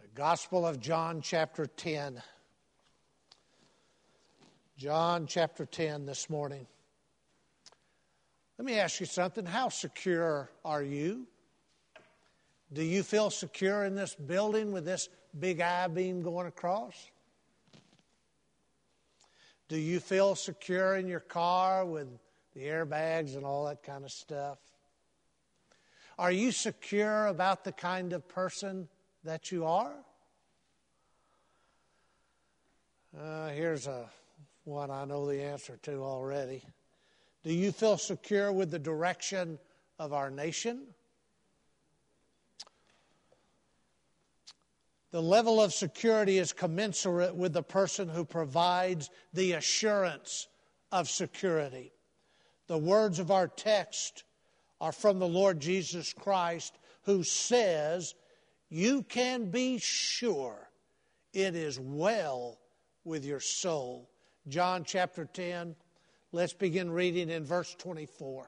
Gospel of John chapter 10. John chapter 10 this morning. Let me ask you something. How secure are you? Do you feel secure in this building with this big I-beam going across? Do you feel secure in your car with the airbags and all that kind of stuff? Are you secure about the kind of person that you are? Here's one I know the answer to already. Do you feel secure with the direction of our nation? The level of security is commensurate with the person who provides the assurance of security. The words of our text are from the Lord Jesus Christ, who says, "You can be sure it is well with your soul." John chapter 10, let's begin reading in verse 24.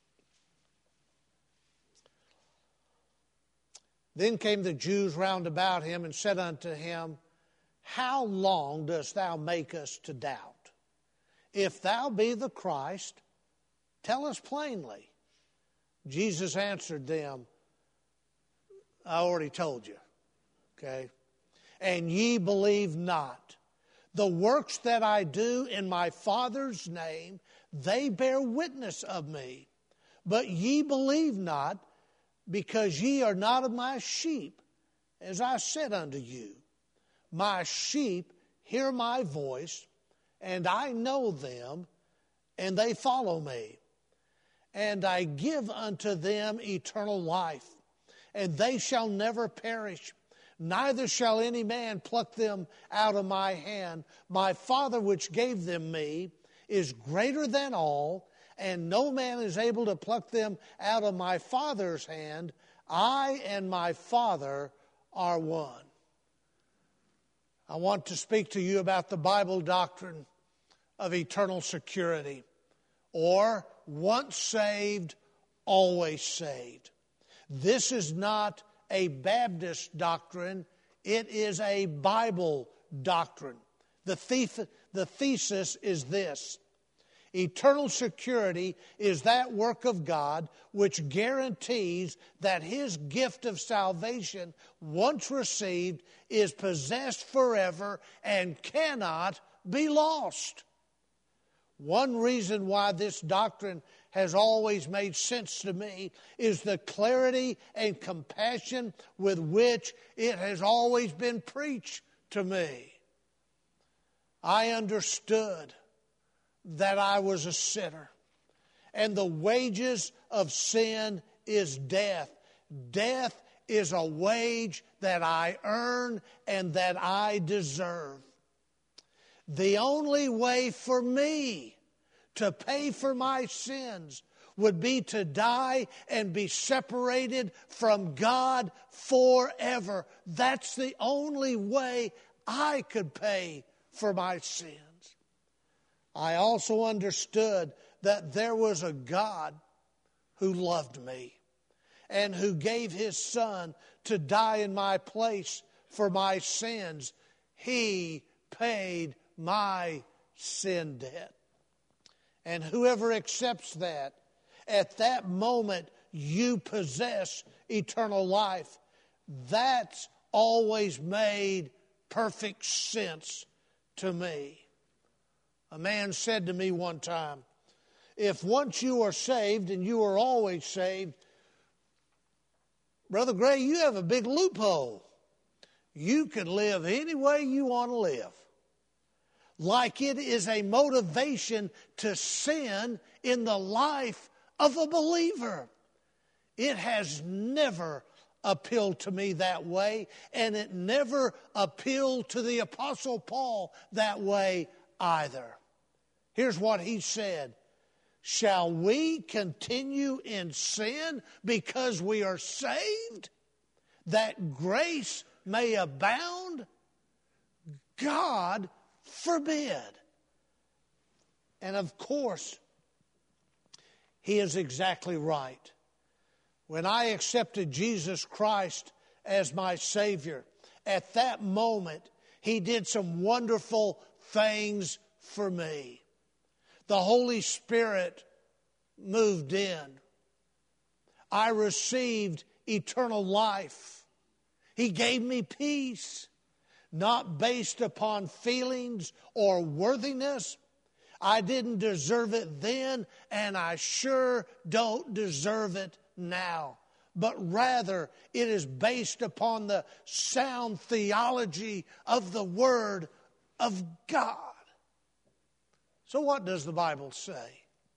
Then came the Jews round about him and said unto him, "How long dost thou make us to doubt? If thou be the Christ, tell us plainly." Jesus answered them, I already told you, okay? "And ye believe not. The works that I do in my Father's name, they bear witness of me. But ye believe not, because ye are not of my sheep, as I said unto you. My sheep hear my voice, and I know them, and they follow me. And I give unto them eternal life, and they shall never perish, neither shall any man pluck them out of my hand. My Father which gave them me is greater than all, and no man is able to pluck them out of my Father's hand. I and my Father are one." I want to speak to you about the Bible doctrine of eternal security, or once saved, always saved. This is not a Baptist doctrine. It is a Bible doctrine. The thesis is this: eternal security is that work of God which guarantees that His gift of salvation, once received, is possessed forever and cannot be lost. One reason why this doctrine has always made sense to me is the clarity and compassion with which it has always been preached to me. I understood that I was a sinner, and the wages of sin is death. Death is a wage that I earn and that I deserve. The only way for me to pay for my sins would be to die and be separated from God forever. That's the only way I could pay for my sins. I also understood that there was a God who loved me and who gave His Son to die in my place for my sins. He paid my sin debt. And whoever accepts that, at that moment you possess eternal life. That's always made perfect sense to me. A man said to me one time, "If once you are saved and you are always saved, Brother Gray, you have a big loophole. You can live any way you want to live." Like it is a motivation to sin in the life of a believer. It has never appealed to me that way, and it never appealed to the Apostle Paul that way either. Here's what he said: "Shall we continue in sin because we are saved, that grace may abound? God forbid." And of course, he is exactly right. When I accepted Jesus Christ as my Savior at that moment, He did some wonderful things for me. The Holy Spirit moved in. I received eternal life. He gave me peace, not based upon feelings or worthiness. I didn't deserve it then, and I sure don't deserve it now. But rather, it is based upon the sound theology of the Word of God. So what does the Bible say?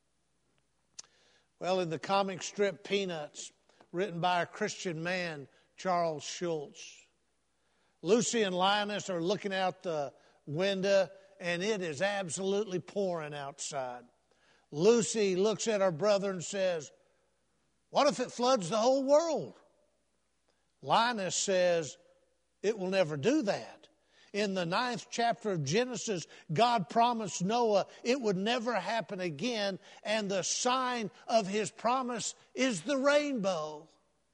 Well, in the comic strip Peanuts, written by a Christian man, Charles Schulz, Lucy and Linus are looking out the window, and it is absolutely pouring outside. Lucy looks at her brother and says, "What if it floods the whole world?" Linus says, "It will never do that." In the 9th chapter of Genesis, God promised Noah it would never happen again, and the sign of His promise is the rainbow.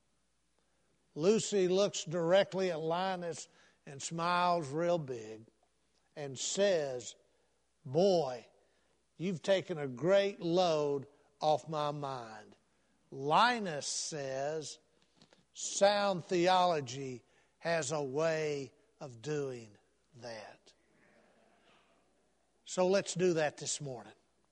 Lucy looks directly at Linus and smiles real big and says, "Boy, you've taken a great load off my mind." Linus says, "Sound theology has a way of doing that." So let's do that this morning.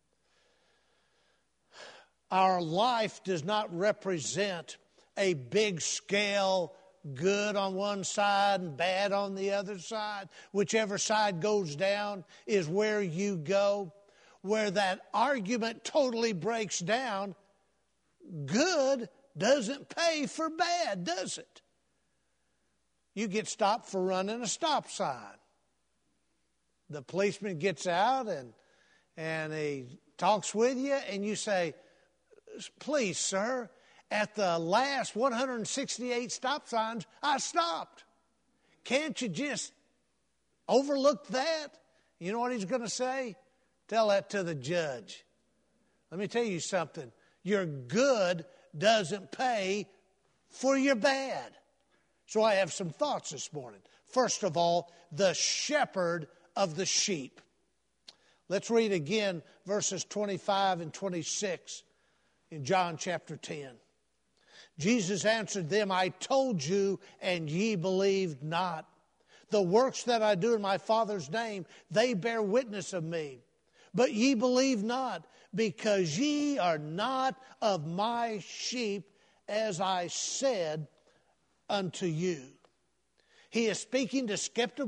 Our life does not represent a big scale, good on one side and bad on the other side. Whichever side goes down is where you go. Where that argument totally breaks down, good doesn't pay for bad, does it? You get stopped for running a stop sign. The policeman gets out and he talks with you, and you say, "Please, sir, at the last 168 stop signs, I stopped. Can't you just overlook that?" You know what he's going to say? Tell that to the judge. Let me tell you something. Your good doesn't pay for your bad. So I have some thoughts this morning. First of all, the shepherd of the sheep. Let's read again verses 25 and 26 in John chapter 10. Jesus answered them, "I told you, and ye believed not. The works that I do in my Father's name, they bear witness of me. But ye believe not, because ye are not of my sheep, as I said unto you." He is speaking to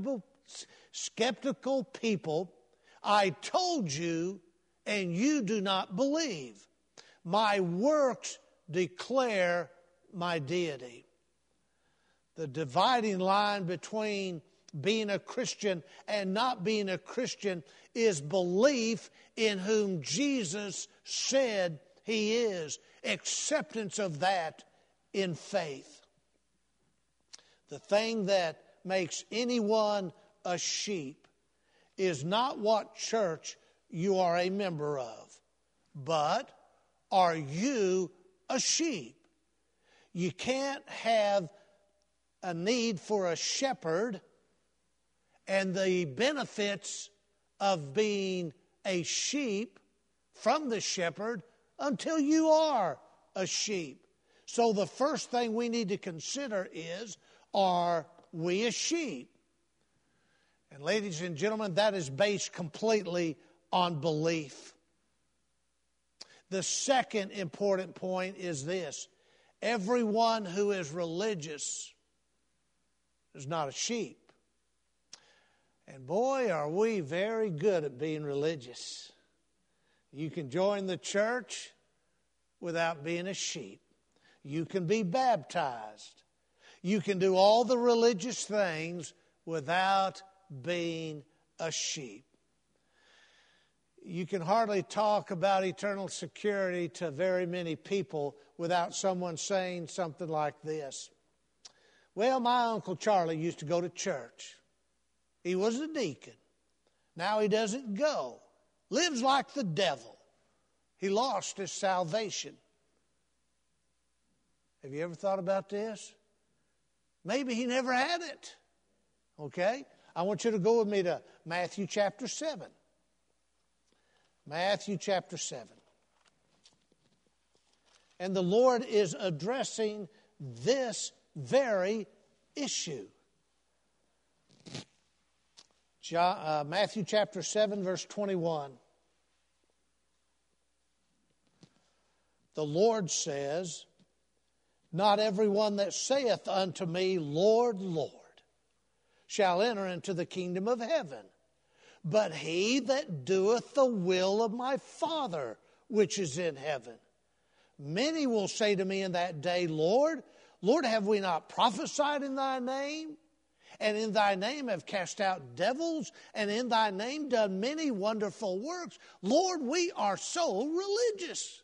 skeptical people. "I told you, and you do not believe. My works declare my deity." The dividing line between being a Christian and not being a Christian is belief in whom Jesus said He is, acceptance of that in faith. The thing that makes anyone a sheep is not what church you are a member of, but are you a sheep? You can't have a need for a shepherd and the benefits of being a sheep from the shepherd until you are a sheep. So the first thing we need to consider is, are we a sheep? And ladies and gentlemen, that is based completely on belief. The second important point is this: everyone who is religious is not a sheep. And boy, are we very good at being religious. You can join the church without being a sheep. You can be baptized. You can do all the religious things without being a sheep. You can hardly talk about eternal security to very many people without someone saying something like this: "Well, my Uncle Charlie used to go to church. He was a deacon. Now he doesn't go. Lives like the devil. He lost his salvation." Have you ever thought about this? Maybe he never had it. Okay? I want you to go with me to Matthew chapter 7. Matthew chapter 7. And the Lord is addressing this very issue. Matthew chapter 7, verse 21. The Lord says, "Not everyone that saith unto me, Lord, Lord, shall enter into the kingdom of heaven, but he that doeth the will of my Father which is in heaven. Many will say to me in that day, Lord, Lord, have we not prophesied in thy name? And in thy name have cast out devils, and in thy name done many wonderful works. Lord, we are so religious.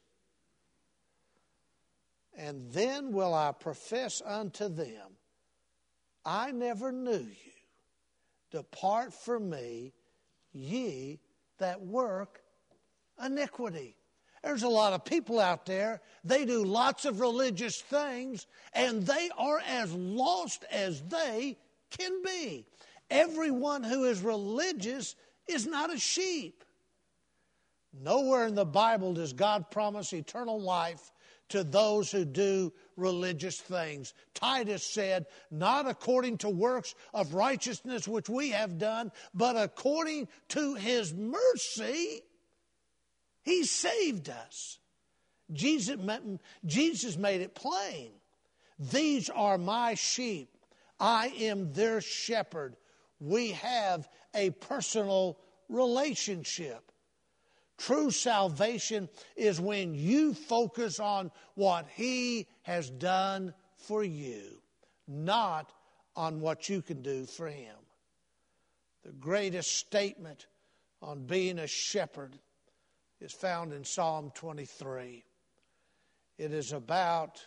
And then will I profess unto them, I never knew you. Depart from me, ye that work iniquity." There's a lot of people out there, they do lots of religious things, and they are as lost as they can be. Everyone who is religious is not a sheep. Nowhere in the Bible does God promise eternal life to those who do religious things. Titus said, "Not according to works of righteousness which we have done, but according to his mercy, he saved us." Jesus made it plain. "These are my sheep. I am their shepherd." We have a personal relationship. True salvation is when you focus on what he has done for you, not on what you can do for him. The greatest statement on being a shepherd is found in Psalm 23. It is about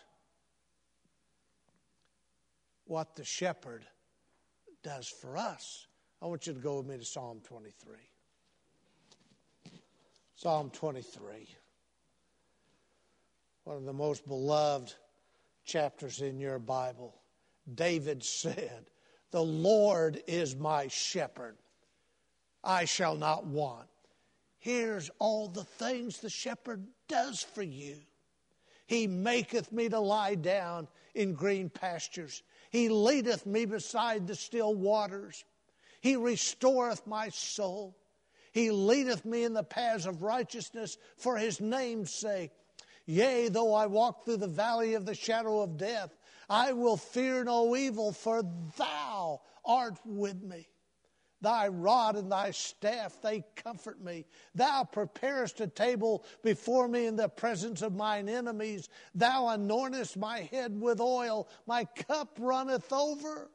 what the shepherd does for us. I want you to go with me to Psalm 23. Psalm 23. One of the most beloved chapters in your Bible. David said, "The Lord is my shepherd. I shall not want." Here's all the things the shepherd does for you. "He maketh me to lie down in green pastures. He leadeth me beside the still waters. He restoreth my soul. He leadeth me in the paths of righteousness for his name's sake. Yea, though I walk through the valley of the shadow of death, I will fear no evil, for thou art with me. Thy rod and thy staff, they comfort me. Thou preparest a table before me in the presence of mine enemies. Thou anointest my head with oil. My cup runneth over.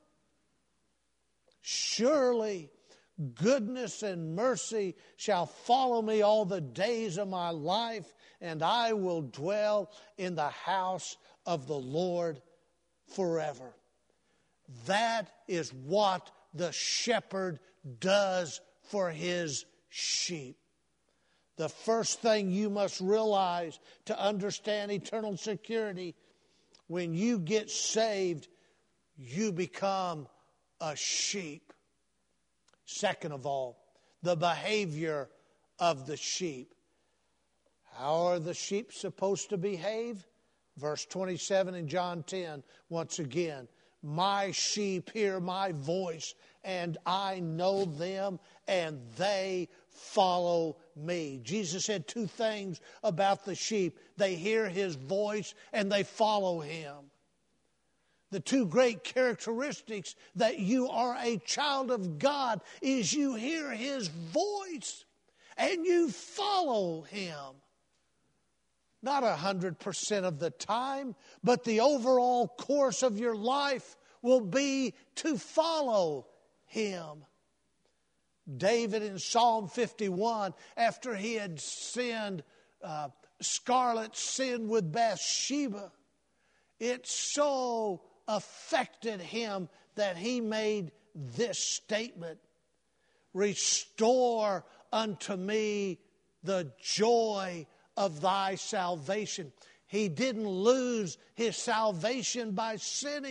Surely goodness and mercy shall follow me all the days of my life, and I will dwell in the house of the Lord forever." That is what the shepherd does for his sheep. The first thing you must realize to understand eternal security, when you get saved, you become a sheep. Second of all, the behavior of the sheep. How are the sheep supposed to behave? Verse 27 in John 10, once again, "My sheep hear my voice, and I know them, and they follow me." Jesus said two things about the sheep. They hear his voice, and they follow him. The two great characteristics that you are a child of God is you hear his voice and you follow him. Not 100% of the time, but the overall course of your life will be to follow him. David in Psalm 51, after he had sinned, scarlet sinned with Bathsheba, it so affected him that he made this statement: "Restore unto me the joy of thy salvation." He didn't lose his salvation by sinning.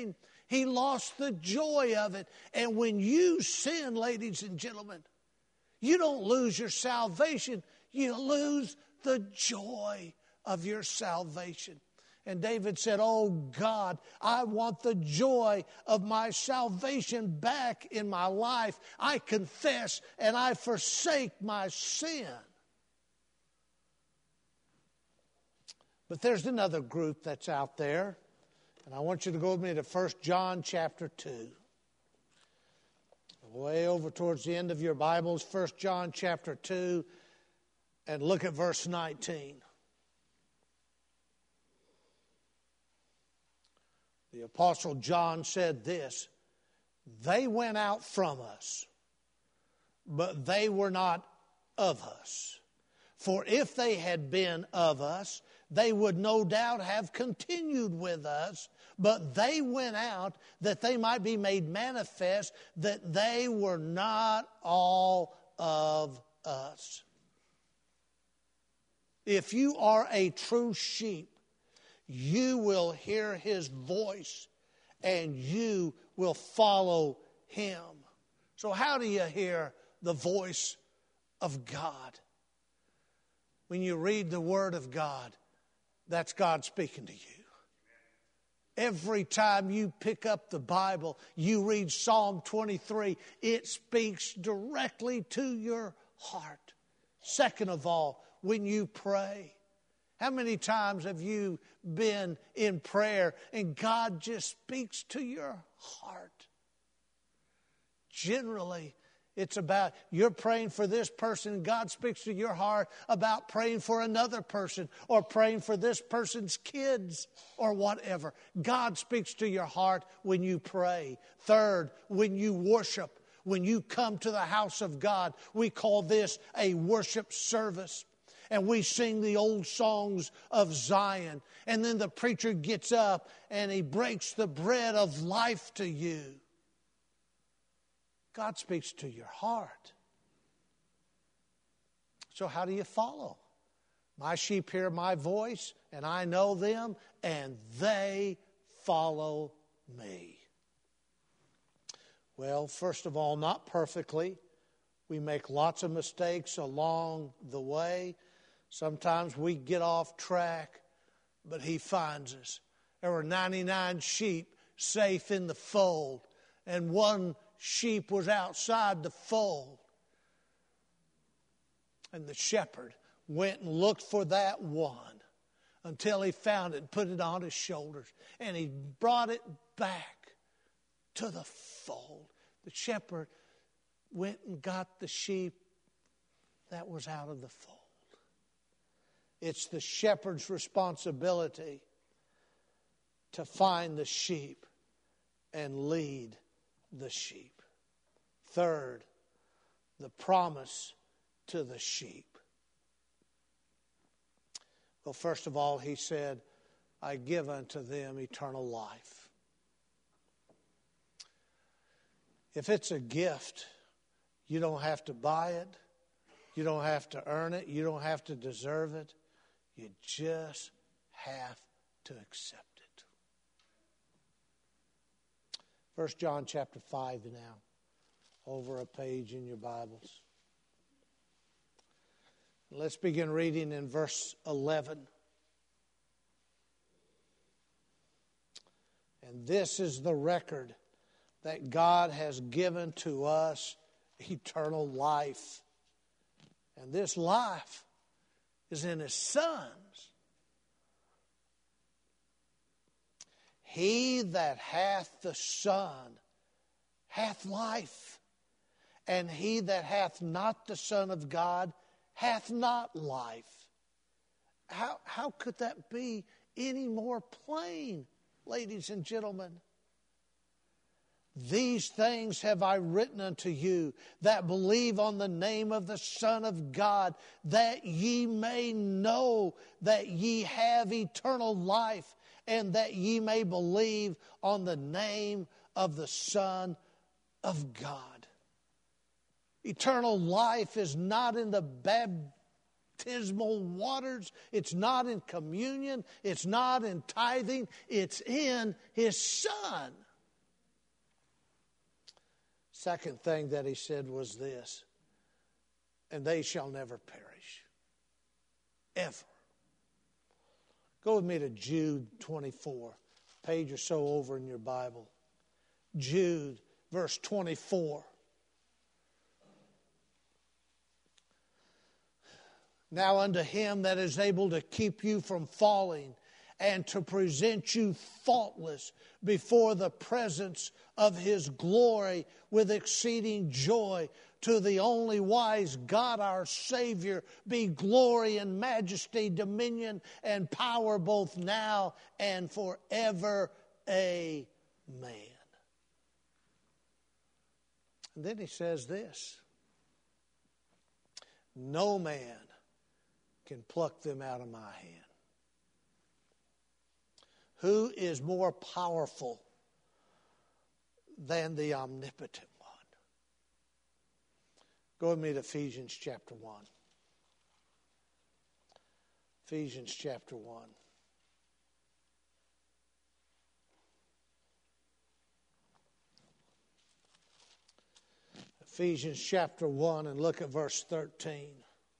He lost the joy of it. And when you sin, ladies and gentlemen, you don't lose your salvation. You lose the joy of your salvation. And David said, oh God, I want the joy of my salvation back in my life. I confess and I forsake my sin. But there's another group that's out there. And I want you to go with me to 1 John chapter 2. Way over towards the end of your Bibles, 1 John chapter 2, and look at verse 19. The Apostle John said this, they went out from us, but they were not of us. For if they had been of us, they would no doubt have continued with us, but they went out that they might be made manifest that they were not all of us. If you are a true sheep, you will hear his voice and you will follow him. So how do you hear the voice of God? When you read the Word of God, that's God speaking to you. Every time you pick up the Bible, you read Psalm 23, it speaks directly to your heart. Second of all, when you pray, how many times have you been in prayer and God just speaks to your heart? Generally, it's about you're praying for this person and God speaks to your heart about praying for another person or praying for this person's kids or whatever. God speaks to your heart when you pray. Third, when you worship, when you come to the house of God, we call this a worship service. And we sing the old songs of Zion. And then the preacher gets up and he breaks the bread of life to you. God speaks to your heart. So how do you follow? My sheep hear my voice, and I know them, and they follow me. Well, first of all, not perfectly. We make lots of mistakes along the way. Sometimes we get off track, but he finds us. There were 99 sheep safe in the fold, and one sheep was outside the fold. And the shepherd went and looked for that one until he found it and put it on his shoulders. And he brought it back to the fold. The shepherd went and got the sheep that was out of the fold. It's the shepherd's responsibility to find the sheep and lead the sheep. Third, the promise to the sheep. Well, first of all, he said, I give unto them eternal life. If it's a gift, you don't have to buy it. You don't have to earn it. You don't have to deserve it. You just have to accept it. 1 John chapter 5 now, over a page in your Bibles. Let's begin reading in verse 11. And this is the record that God has given to us, eternal life. And this life is in His Son's. He that hath the Son hath life, and he that hath not the Son of God hath not life. How could that be any more plain, ladies and gentlemen? These things have I written unto you that believe on the name of the Son of God, that ye may know that ye have eternal life, and that ye may believe on the name of the Son of God. Eternal life is not in the baptismal waters. It's not in communion. It's not in tithing. It's in His Son. Second thing that he said was this, and they shall never perish. Ever. Go with me to Jude 24, page or so over in your Bible. Jude, verse 24. Now unto him that is able to keep you from falling and to present you faultless before the presence of his glory with exceeding joy, to the only wise God our Savior be glory and majesty, dominion and power both now and forever. Amen. And then he says this, no man can pluck them out of my hand. Who is more powerful than the omnipotent one? Go with me to Ephesians chapter 1. Ephesians chapter 1. Ephesians chapter 1 and look at verse 13.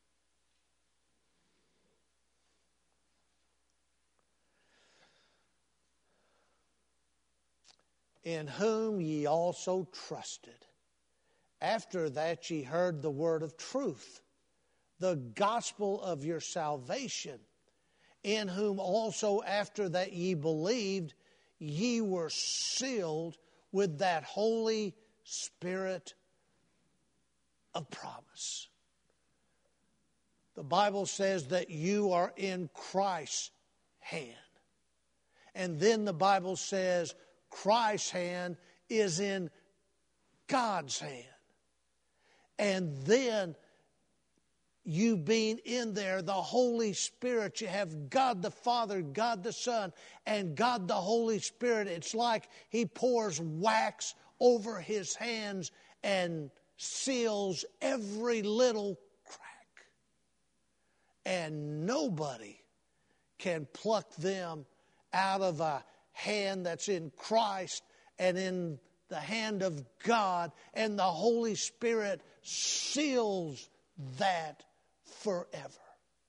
In whom ye also trusted, after that ye heard the word of truth, the gospel of your salvation, in whom also after that ye believed, ye were sealed with that Holy Spirit of promise. The Bible says that you are in Christ's hand. And then the Bible says Christ's hand is in God's hand. And then you being in there, the Holy Spirit, you have God the Father, God the Son, and God the Holy Spirit. It's like he pours wax over his hands and seals every little crack. And nobody can pluck them out of a hand that's in Christ and in the hand of God, and the Holy Spirit seals that forever.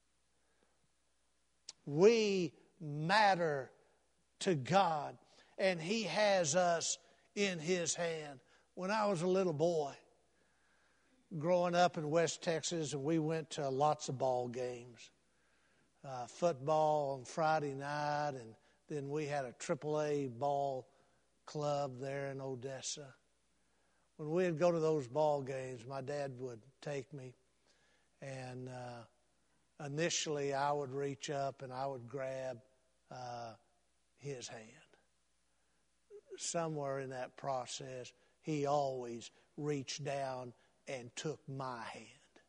We matter to God, and he has us in his hand. When I was a little boy, growing up in West Texas, and we went to lots of ball games. Football on Friday night, and then we had a AAA ball club there in Odessa. When we'd go to those ball games, my dad would take me, and initially I would reach up and I would grab his hand. Somewhere in that process, he always reached down and took my hand.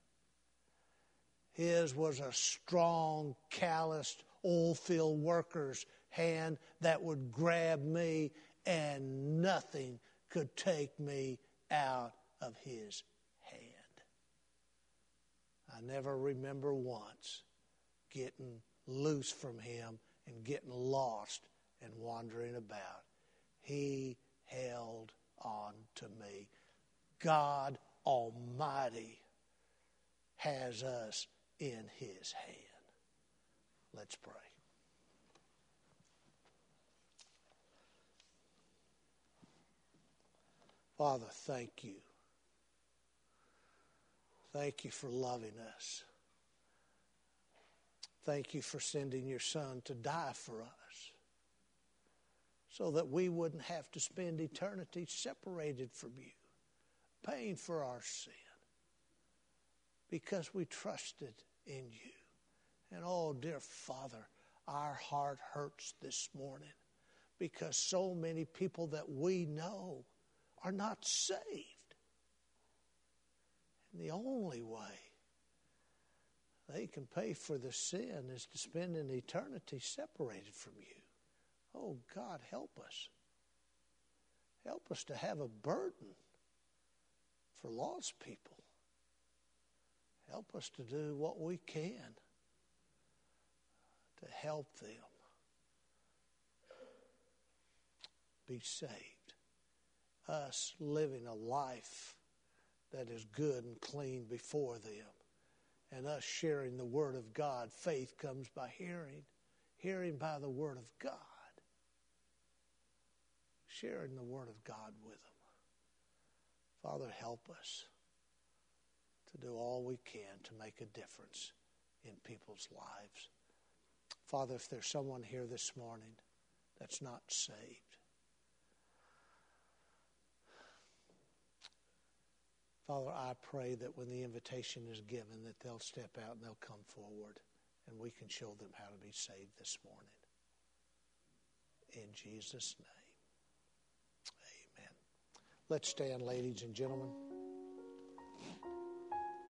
His was a strong, calloused, oil-filled worker's hand that would grab me, and nothing could take me out of his hand. I never remember once getting loose from him and getting lost and wandering about. He held on to me. God Almighty has us in his hand. Let's pray. Father, thank you. Thank you for loving us. Thank you for sending your Son to die for us so that we wouldn't have to spend eternity separated from you, paying for our sin, because we trusted in you. And oh, dear Father, our heart hurts this morning because so many people that we know are not saved. And the only way they can pay for the sin is to spend an eternity separated from you. Oh, God, help us. Help us to have a burden for lost people. Help us to do what we can to help them be saved. us living a life that is good and clean before them, and us sharing the Word of God. Faith comes by hearing, hearing by the Word of God. Sharing the Word of God with them. Father, help us to do all we can to make a difference in people's lives. Father, if there's someone here this morning that's not saved, Father, I pray that when the invitation is given, that they'll step out and they'll come forward, and we can show them how to be saved this morning. In Jesus' name, amen. Let's stand, ladies and gentlemen.